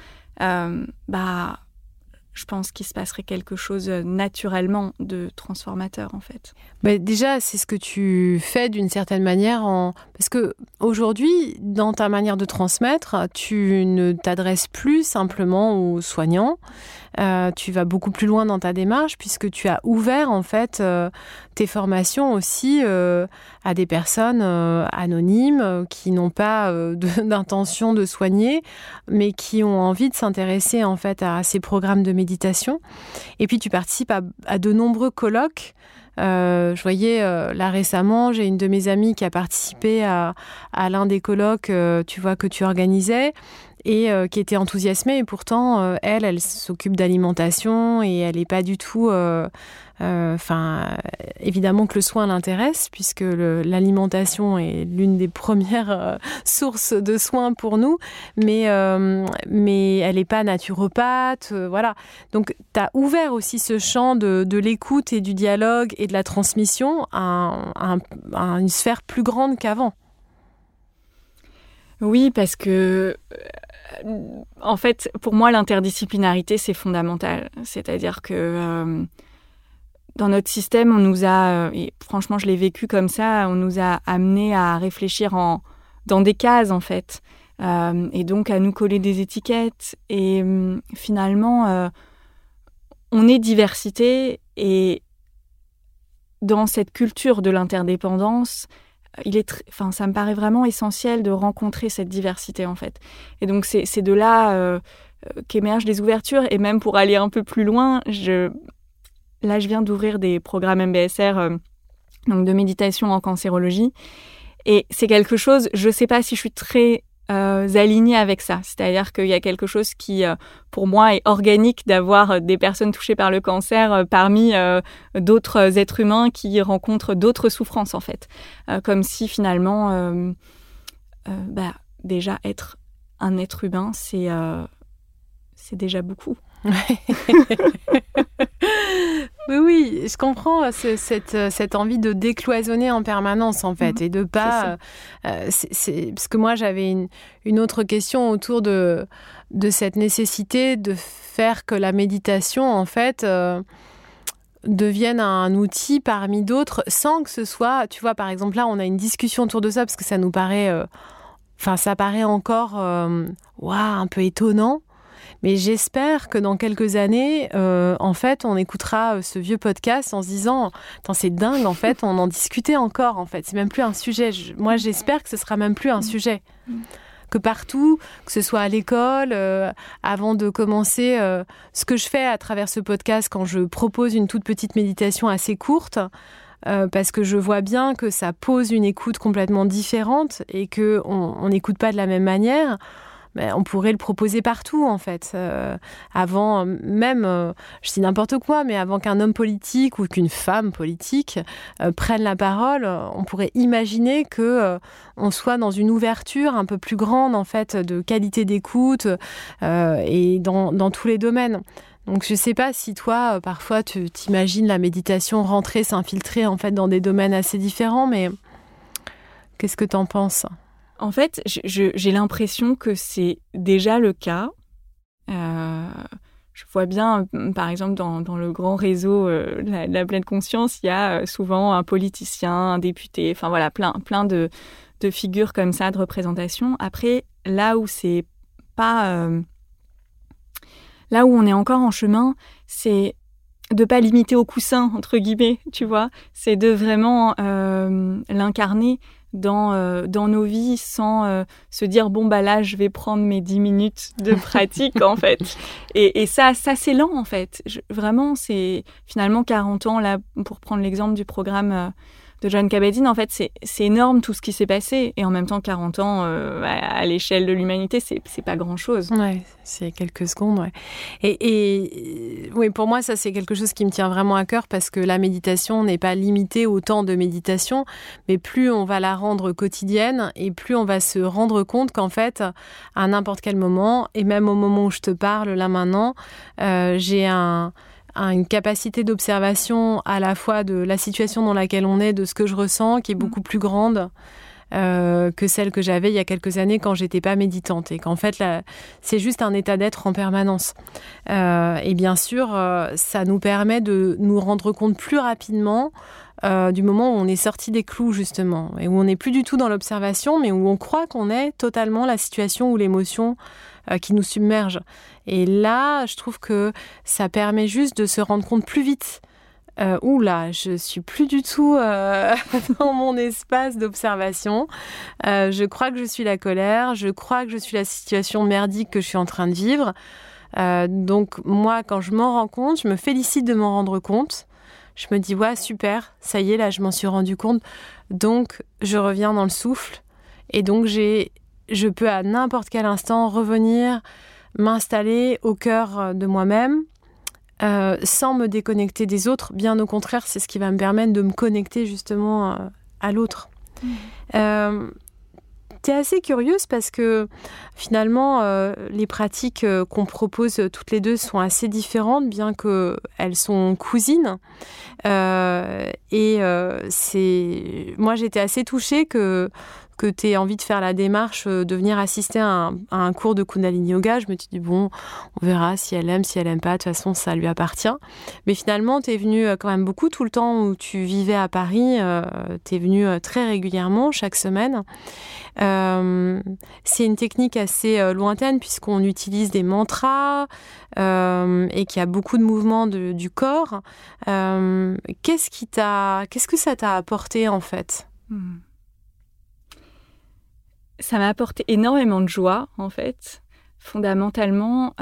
je pense qu'il se passerait quelque chose naturellement de transformateur, en fait. Déjà, c'est ce que tu fais d'une certaine manière. Parce qu'aujourd'hui, dans ta manière de transmettre, tu ne t'adresses plus simplement aux soignants. Tu vas beaucoup plus loin dans ta démarche puisque tu as ouvert en fait tes formations aussi à des personnes anonymes qui n'ont pas d'intention de soigner, mais qui ont envie de s'intéresser en fait à ces programmes de méditation. Et puis tu participes à de nombreux colloques. Je voyais là récemment, j'ai une de mes amies qui a participé à l'un des colloques, tu vois, que tu organisais. Et qui était enthousiasmée. Et pourtant, elle s'occupe d'alimentation et elle n'est pas du tout... évidemment que le soin l'intéresse, puisque l'alimentation est l'une des premières sources de soins pour nous. Mais elle n'est pas naturopathe. Voilà. Donc, tu as ouvert aussi ce champ de l'écoute et du dialogue et de la transmission à une sphère plus grande qu'avant. Oui, parce que... en fait, pour moi, l'interdisciplinarité, c'est fondamental. C'est-à-dire que dans notre système, on nous a, et franchement, je l'ai vécu comme ça, on nous a amenés à réfléchir dans des cases, en fait, et donc à nous coller des étiquettes. Et finalement, on est diversité, et dans cette culture de l'interdépendance, ça me paraît vraiment essentiel de rencontrer cette diversité, en fait. Et donc, c'est de là qu'émergent les ouvertures. Et même pour aller un peu plus loin, je viens d'ouvrir des programmes MBSR, donc de méditation en cancérologie. Et c'est quelque chose, je ne sais pas si je suis très alignée avec ça. C'est-à-dire qu'il y a quelque chose qui, pour moi, est organique d'avoir des personnes touchées par le cancer parmi d'autres êtres humains qui rencontrent d'autres souffrances, en fait. Comme si, finalement, déjà, être un être humain, c'est déjà beaucoup. Oui, je comprends cette envie de décloisonner en permanence, en fait, et de pas... parce que moi, j'avais une autre question autour de cette nécessité de faire que la méditation, en fait, devienne un outil parmi d'autres, sans que ce soit... Tu vois, par exemple, là, on a une discussion autour de ça, parce que ça nous paraît... ça paraît encore un peu étonnant. Mais j'espère que dans quelques années, en fait, on écoutera ce vieux podcast en se disant « Attends, c'est dingue, en fait, on en discutait encore, en fait. C'est même plus un sujet. » Moi, j'espère que ce sera même plus un sujet. Que partout, que ce soit à l'école, avant de commencer, ce que je fais à travers ce podcast quand je propose une toute petite méditation assez courte, parce que je vois bien que ça pose une écoute complètement différente et qu'on n'écoute pas de la même manière. On pourrait le proposer partout, en fait. Avant, même, je dis n'importe quoi, mais avant qu'un homme politique ou qu'une femme politique prenne la parole, on pourrait imaginer qu'on soit dans une ouverture un peu plus grande, en fait, de qualité d'écoute et dans tous les domaines. Donc, je ne sais pas si toi, parfois, tu t'imagines la méditation rentrer, s'infiltrer, en fait, dans des domaines assez différents, mais qu'est-ce que tu en penses ? En fait, j'ai l'impression que c'est déjà le cas. Je vois bien, par exemple, dans le grand réseau la pleine conscience, il y a souvent un politicien, un député, enfin voilà, plein de figures comme ça, de représentation. Après, là où c'est pas... là où on est encore en chemin, c'est de pas limiter au coussin, entre guillemets, tu vois. C'est de vraiment l'incarner dans nos vies sans se dire bon là je vais prendre mes 10 minutes de pratique en fait et ça c'est lent en fait. Vraiment c'est finalement 40 ans là pour prendre l'exemple du programme John Kabat-Zinn, en fait, c'est énorme tout ce qui s'est passé. Et en même temps, 40 ans, à l'échelle de l'humanité, c'est pas grand-chose. Ouais, c'est quelques secondes, ouais. Et oui, pour moi, ça, c'est quelque chose qui me tient vraiment à cœur parce que la méditation n'est pas limitée au temps de méditation, mais plus on va la rendre quotidienne et plus on va se rendre compte qu'en fait, à n'importe quel moment, et même au moment où je te parle, là maintenant, j'ai une capacité d'observation à la fois de la situation dans laquelle on est, de ce que je ressens, qui est beaucoup plus grande que celle que j'avais il y a quelques années quand j'étais pas méditante. Et qu'en fait, là, c'est juste un état d'être en permanence. Et bien sûr, ça nous permet de nous rendre compte plus rapidement du moment où on est sorti des clous, justement, et où on n'est plus du tout dans l'observation, mais où on croit qu'on est totalement la situation ou l'émotion qui nous submerge. Et là, je trouve que ça permet juste de se rendre compte plus vite. Là, je suis plus du tout dans mon espace d'observation. Je crois que je suis la colère. Je crois que je suis la situation merdique que je suis en train de vivre. Donc, moi, quand je m'en rends compte, je me félicite de m'en rendre compte. Je me dis, ouais, super, ça y est, là, je m'en suis rendu compte. Donc, je reviens dans le souffle. Et donc, je peux à n'importe quel instant revenir m'installer au cœur de moi-même sans me déconnecter des autres. Bien au contraire, c'est ce qui va me permettre de me connecter justement à l'autre. T'es assez curieuse parce que finalement, les pratiques qu'on propose toutes les deux sont assez différentes, bien qu'elles sont cousines. Moi, j'étais assez touchée que tu aies envie de faire la démarche de venir assister à un cours de Kundalini Yoga. Je me suis dit, bon, on verra si elle aime pas. De toute façon, ça lui appartient. Mais finalement, tu es venue quand même beaucoup tout le temps où tu vivais à Paris. Tu es venue très régulièrement, chaque semaine. C'est une technique assez lointaine puisqu'on utilise des mantras et qu'il y a beaucoup de mouvements du corps. Qu'est-ce que ça t'a apporté en fait ? Ça m'a apporté énormément de joie, en fait. Fondamentalement,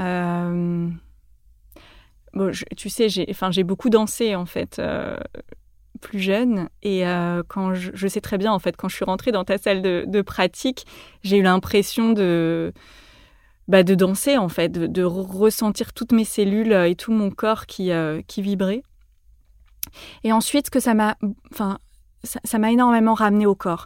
tu sais, j'ai beaucoup dansé, en fait, plus jeune. Et quand je sais très bien, en fait, quand je suis rentrée dans ta salle de pratique, j'ai eu l'impression de danser, en fait, de ressentir toutes mes cellules et tout mon corps qui vibrait. Et ensuite, ça m'a énormément ramené au corps.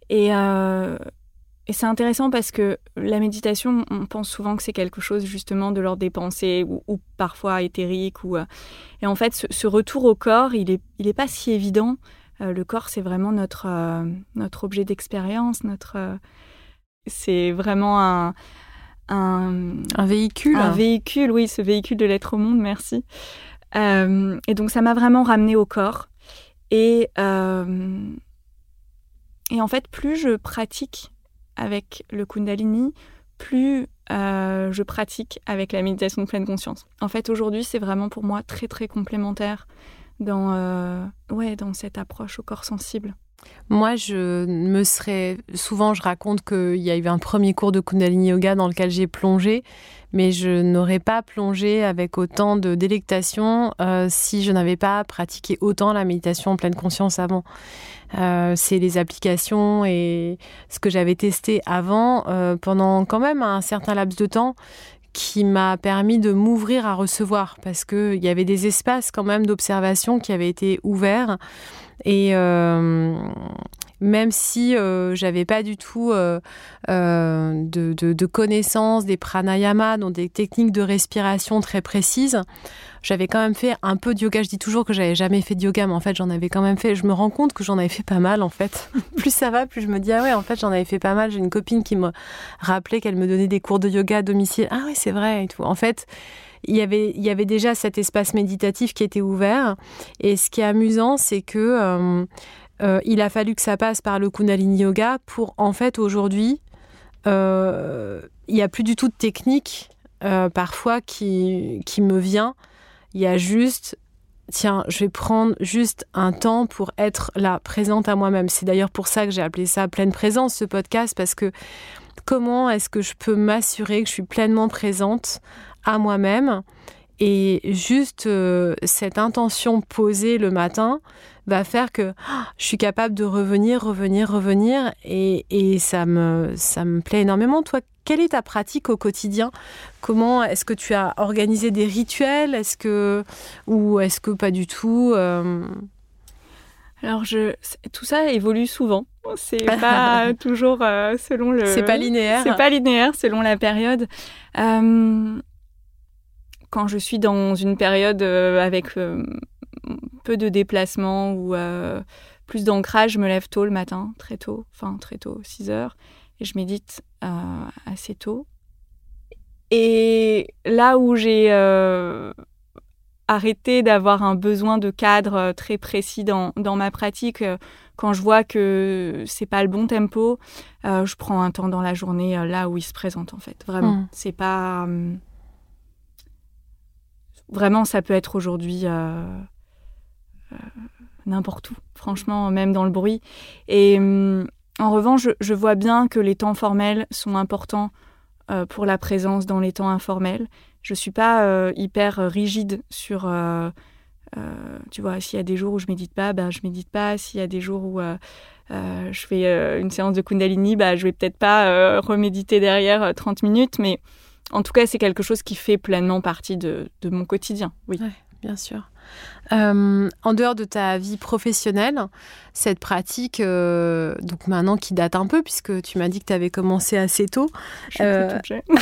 Et c'est intéressant parce que la méditation, on pense souvent que c'est quelque chose justement de l'ordre des pensées ou parfois éthérique. Et en fait, ce retour au corps, il est pas si évident. Le corps, c'est vraiment notre objet d'expérience. C'est vraiment un véhicule. Un véhicule, oui, ce véhicule de l'être au monde, merci. Et donc, ça m'a vraiment ramené au corps. Et en fait, plus je pratique avec le Kundalini, plus je pratique avec la méditation de pleine conscience. En fait, aujourd'hui, c'est vraiment pour moi très, très complémentaire dans cette approche au corps sensible. Moi, souvent, je raconte qu'il y a eu un premier cours de Kundalini Yoga dans lequel j'ai plongé, mais je n'aurais pas plongé avec autant de délectation si je n'avais pas pratiqué autant la méditation en pleine conscience avant. C'est les applications et ce que j'avais testé avant pendant quand même un certain laps de temps qui m'a permis de m'ouvrir à recevoir parce qu'il y avait des espaces quand même d'observation qui avaient été ouverts et même si j'avais pas du tout de connaissances des pranayamas, donc des techniques de respiration très précises, j'avais quand même fait un peu de yoga. Je dis toujours que j'avais jamais fait de yoga, mais en fait, j'en avais quand même fait. Je me rends compte que j'en avais fait pas mal, en fait. Plus ça va, plus je me dis, ah ouais, en fait, j'en avais fait pas mal. J'ai une copine qui me rappelait qu'elle me donnait des cours de yoga à domicile. Ah oui, c'est vrai, et tout. En fait, il y avait déjà cet espace méditatif qui était ouvert. Et ce qui est amusant, c'est que il a fallu que ça passe par le Kundalini Yoga pour, en fait, aujourd'hui, il n'y a plus du tout de technique, parfois, qui me vient. Il y a juste, tiens, je vais prendre juste un temps pour être là, présente à moi-même. C'est d'ailleurs pour ça que j'ai appelé ça Pleine Présence, ce podcast, parce que comment est-ce que je peux m'assurer que je suis pleinement présente à moi-même Et juste cette intention posée le matin va faire que je suis capable de revenir. Et ça me plaît énormément. Toi, quelle est ta pratique au quotidien ? Comment est-ce que tu as organisé des rituels ? Ou est-ce que pas du tout Alors, tout ça évolue souvent. C'est pas toujours selon le... C'est pas linéaire. C'est pas linéaire selon la période. Quand je suis dans une période avec peu de déplacements ou plus d'ancrage, je me lève tôt le matin, très tôt, 6 heures, et je médite assez tôt. Et là où j'ai arrêté d'avoir un besoin de cadre très précis dans ma pratique, quand je vois que c'est pas le bon tempo, je prends un temps dans la journée là où il se présente en fait. Vraiment, c'est pas... Vraiment, ça peut être aujourd'hui n'importe où, franchement, même dans le bruit. Et en revanche, je vois bien que les temps formels sont importants pour la présence dans les temps informels. Je ne suis pas hyper rigide sur... tu vois, s'il y a des jours où je ne médite pas, je ne médite pas. S'il y a des jours où je fais une séance de Kundalini, je ne vais peut-être pas reméditer derrière 30 minutes, mais... En tout cas, c'est quelque chose qui fait pleinement partie de mon quotidien, oui. Ouais, bien sûr. En dehors de ta vie professionnelle, cette pratique, donc maintenant qui date un peu, puisque tu m'as dit que tu avais commencé assez tôt. Je suis plus toute jeune.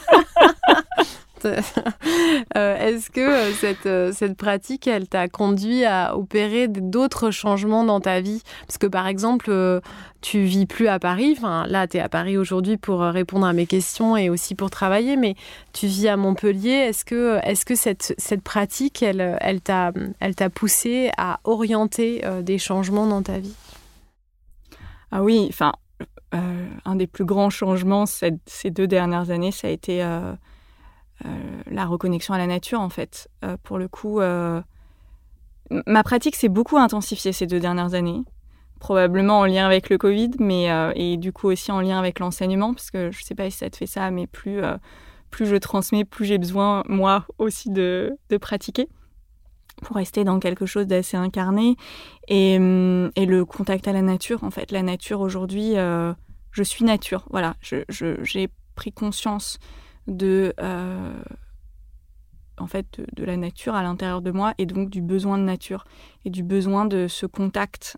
Est-ce que cette pratique, elle t'a conduit à opérer d'autres changements dans ta vie ? Parce que par exemple, tu vis plus à Paris. Enfin, là, tu es à Paris aujourd'hui pour répondre à mes questions et aussi pour travailler, mais tu vis à Montpellier. Est-ce que cette pratique, elle t'a poussé à orienter des changements dans ta vie ? Ah oui, enfin, un des plus grands changements ces 2 dernières années, ça a été... la reconnexion à la nature, en fait. Pour le coup, ma pratique s'est beaucoup intensifiée ces 2 dernières années, probablement en lien avec le Covid, et du coup aussi en lien avec l'enseignement, parce que je ne sais pas si ça te fait ça, mais plus je transmets, plus j'ai besoin, moi aussi, de pratiquer pour rester dans quelque chose d'assez incarné. Et le contact à la nature, en fait. La nature, aujourd'hui, je suis nature. Voilà, j'ai pris conscience de la nature à l'intérieur de moi et donc du besoin de nature et du besoin de ce contact.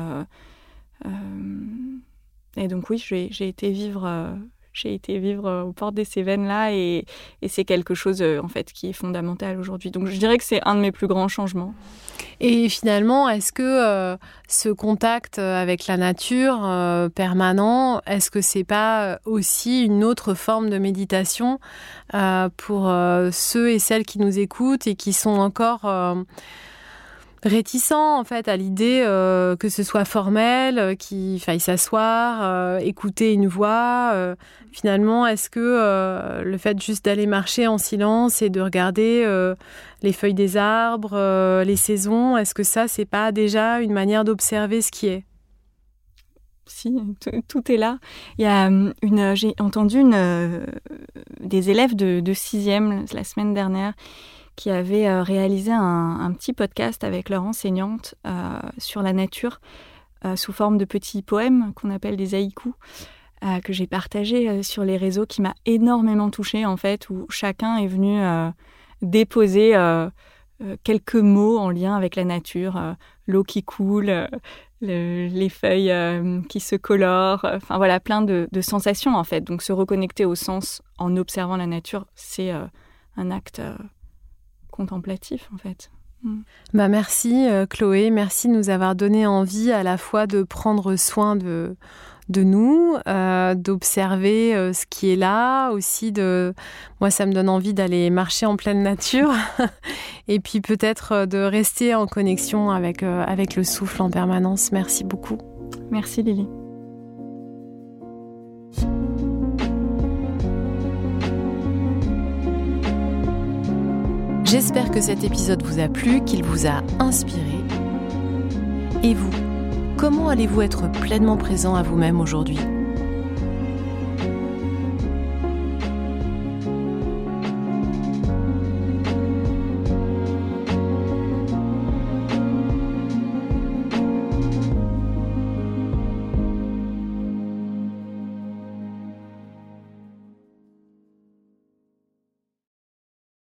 Et donc oui, j'ai été vivre aux portes des Cévennes là et c'est quelque chose en fait qui est fondamental aujourd'hui. Donc je dirais que c'est un de mes plus grands changements. Et finalement, est-ce que ce contact avec la nature permanent, est-ce que c'est pas aussi une autre forme de méditation pour ceux et celles qui nous écoutent et qui sont encore réticents en fait à l'idée que ce soit formel, qu'il faille s'asseoir, écouter une voix. Finalement, est-ce que le fait juste d'aller marcher en silence et de regarder les feuilles des arbres, les saisons, est-ce que ça, c'est pas déjà une manière d'observer ce qui est ? Si, tout est là. Il y a j'ai entendu des élèves de 6e la semaine dernière qui avaient réalisé un petit podcast avec leur enseignante sur la nature sous forme de petits poèmes qu'on appelle des haïkus, que j'ai partagé sur les réseaux, qui m'a énormément touchée en fait, où chacun est venu déposer quelques mots en lien avec la nature, l'eau qui coule, les feuilles qui se colorent, enfin voilà, plein de sensations en fait. Donc se reconnecter au sens en observant la nature, c'est un acte contemplatif en fait. Merci Chloé, merci de nous avoir donné envie à la fois de prendre soin de nous, d'observer ce qui est là, aussi moi ça me donne envie d'aller marcher en pleine nature et puis peut-être de rester en connexion avec le souffle en permanence. Merci beaucoup. Merci Lily. J'espère que cet épisode vous a plu, qu'il vous a inspiré. Et vous, comment allez-vous être pleinement présent à vous-même aujourd'hui ?